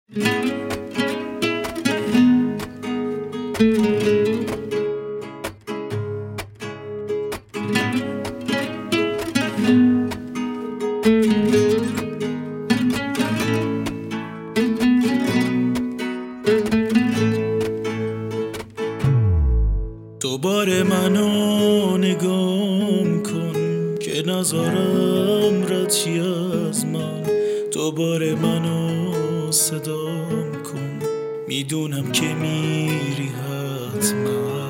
دوباره منو نگام کن که نذارم رد چی از من. دوباره منو صدام کن، میدونم که میری حتما.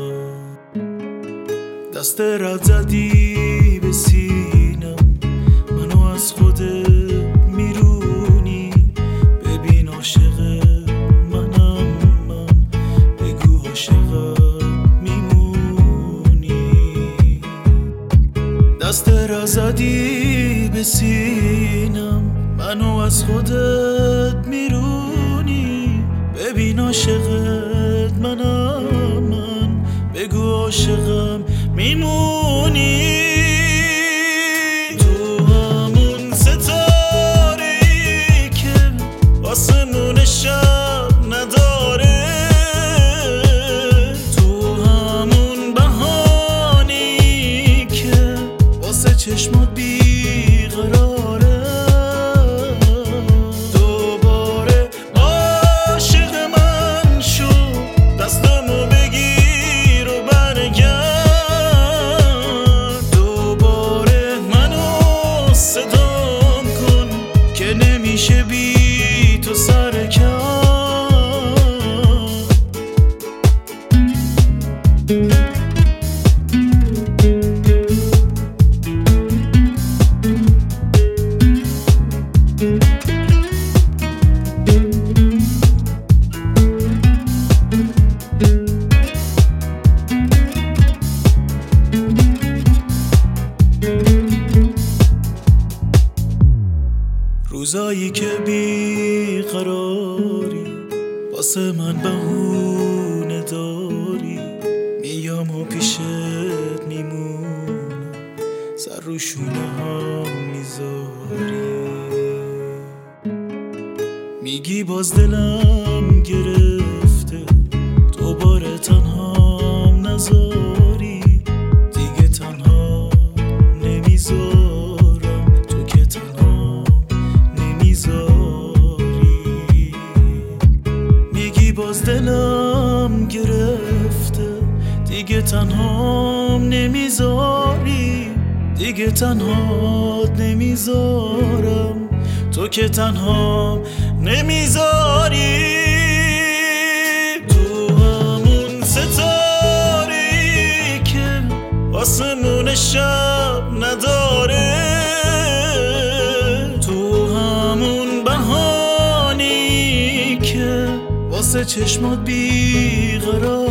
دست رد زدی به سینم، منو از خودت میرونی. ببین عاشق منم من، بگو عاشقم میمونی. دست رد زدی به سینم، منو از خودت میرونی. ببین عاشقت منم من، بگو عاشقم میمونی. تو همون ستاره‌ای که آسمون شب نداره، تو همون بهانه‌ای که واسه چشمات بیقراره. نمیشه بی تو سر کار. روزایی که بیقراری واسه من بهونه داری، میام و پیشت میمونم، سر رو شونه هم میذاری. میگی باز دلم گرفته، دوباره تنهام نذاری. دیگه تنها نمیذارم، تو که تنها نمیذاری. میگی باز دلم گرفته، دیگه تنهام نمیذاری. دیگه تنها نمیذارم، تو که تنها نمیذاری. تو همون ستاره‌ای که آسمون شب نداره، تو همون بهانه‌ای که واسه چشمات بیقرار.